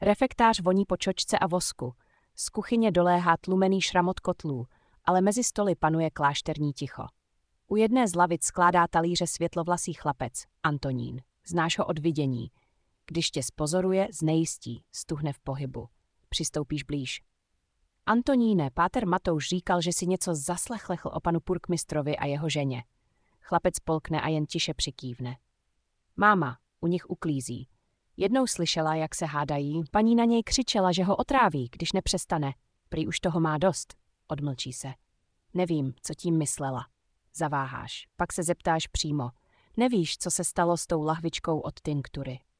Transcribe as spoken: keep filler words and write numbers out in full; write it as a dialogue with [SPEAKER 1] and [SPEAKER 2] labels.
[SPEAKER 1] Refektář voní po čočce a vosku. Z kuchyně doléhá tlumený šramot kotlů, ale mezi stoly panuje klášterní ticho. U jedné z lavic skládá talíře světlovlasý chlapec, Antonín. Znáš ho od vidění. Když tě spozoruje, znejistí, stuhne v pohybu. Přistoupíš blíž. Antoníne, páter Matouš říkal, že si něco zaslechl o panu purkmistrovi a jeho ženě. Chlapec polkne a jen tiše přikývne. Máma, u nich uklízí. Jednou slyšela, jak se hádají, paní na něj křičela, že ho otráví, když nepřestane. Prý už toho má dost. Odmlčí se. Nevím, co tím myslela. Zaváháš, pak se zeptáš přímo. Nevíš, co se stalo s tou lahvičkou od tinktury.